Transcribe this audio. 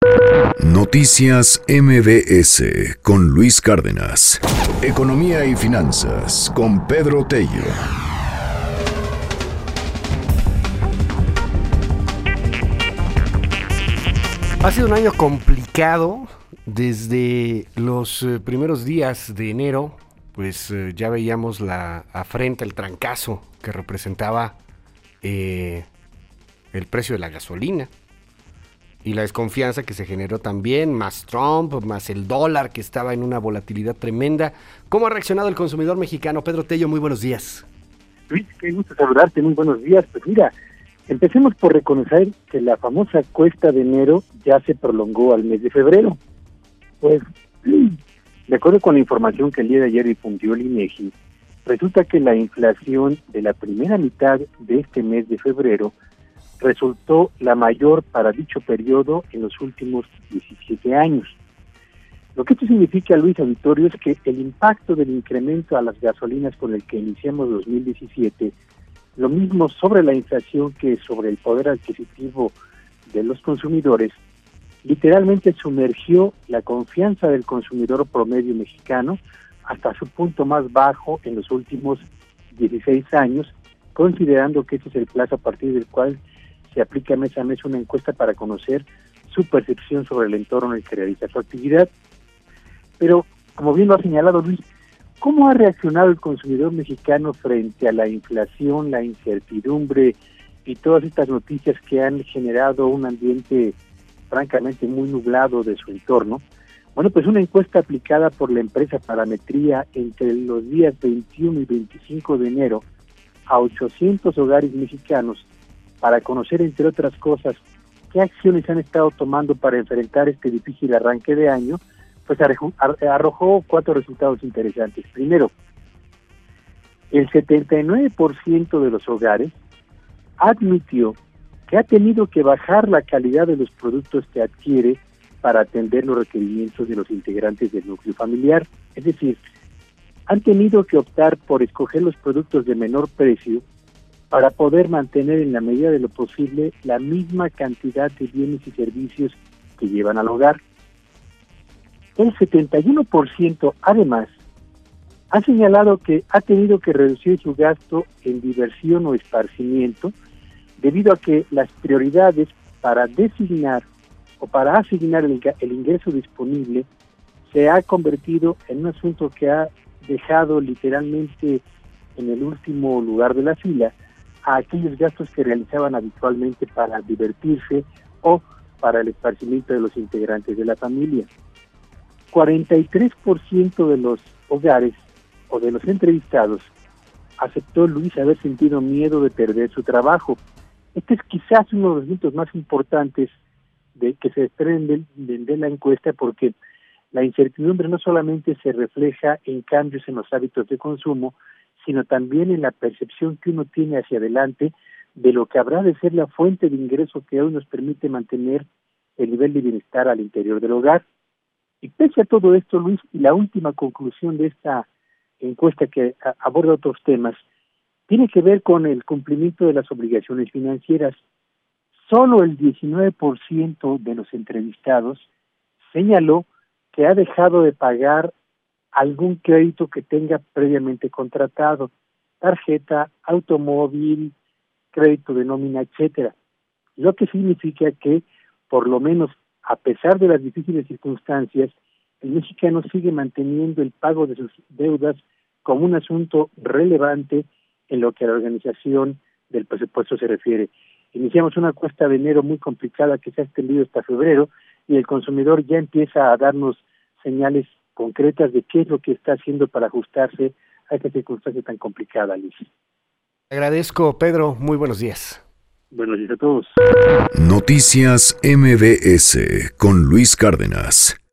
Noticias MBS con Luis Cárdenas. Economía y finanzas con Pedro Tello. Ha sido un año complicado. Desde los primeros días de enero, pues ya veíamos la afrenta, el trancazo que representaba el precio de la gasolina y la desconfianza que se generó también, más Trump, más el dólar que estaba en una volatilidad tremenda. ¿Cómo ha reaccionado el consumidor mexicano? Pedro Tello, muy buenos días. Luis, qué gusto saludarte, muy buenos días. Pues mira, empecemos por reconocer que la famosa cuesta de enero ya se prolongó al mes de febrero. Pues, de acuerdo con la información que el día de ayer difundió el INEGI, resulta que la inflación de la primera mitad de este mes de febrero resultó la mayor para dicho periodo en los últimos 17 años. Lo que esto significa, Luis Auditorio, es que el impacto del incremento a las gasolinas con el que iniciamos 2017, lo mismo sobre la inflación que sobre el poder adquisitivo de los consumidores, literalmente sumergió la confianza del consumidor promedio mexicano hasta su punto más bajo en los últimos 16 años, considerando que ese es el plazo a partir del cual se aplica mes a mes una encuesta para conocer su percepción sobre el entorno en el que realiza su actividad. Pero, como bien lo ha señalado Luis, ¿cómo ha reaccionado el consumidor mexicano frente a la inflación, la incertidumbre y todas estas noticias que han generado un ambiente francamente muy nublado de su entorno? Bueno, pues una encuesta aplicada por la empresa Parametría entre los días 21 y 25 de enero a 800 hogares mexicanos para conocer, entre otras cosas, qué acciones han estado tomando para enfrentar este difícil arranque de año, pues arrojó 4 resultados interesantes. Primero, el 79% de los hogares admitió que ha tenido que bajar la calidad de los productos que adquiere para atender los requerimientos de los integrantes del núcleo familiar. Es decir, han tenido que optar por escoger los productos de menor precio para poder mantener en la medida de lo posible la misma cantidad de bienes y servicios que llevan al hogar. El 71% además ha señalado que ha tenido que reducir su gasto en diversión o esparcimiento debido a que las prioridades para designar o para asignar el ingreso disponible se ha convertido en un asunto que ha dejado literalmente en el último lugar de la fila a aquellos gastos que realizaban habitualmente para divertirse o para el esparcimiento de los integrantes de la familia. 43% de los hogares o de los entrevistados aceptó, Luis, haber sentido miedo de perder su trabajo. Este es quizás uno de los puntos más importantes de que se desprenden de la encuesta, porque la incertidumbre no solamente se refleja en cambios en los hábitos de consumo, sino también en la percepción que uno tiene hacia adelante de lo que habrá de ser la fuente de ingreso que hoy nos permite mantener el nivel de bienestar al interior del hogar. Y pese a todo esto, Luis, y la última conclusión de esta encuesta que aborda otros temas, tiene que ver con el cumplimiento de las obligaciones financieras. Solo el 19% de los entrevistados señaló que ha dejado de pagar algún crédito que tenga previamente contratado, tarjeta, automóvil, crédito de nómina, etcétera. Lo que significa que, por lo menos a pesar de las difíciles circunstancias, el mexicano sigue manteniendo el pago de sus deudas como un asunto relevante en lo que a la organización del presupuesto se refiere. Iniciamos una cuesta de enero muy complicada que se ha extendido hasta febrero y el consumidor ya empieza a darnos señales concretas de qué es lo que está haciendo para ajustarse a esta circunstancia tan complicada, Luis. Agradezco, Pedro. Muy buenos días. Buenos días a todos. Noticias MBS con Luis Cárdenas.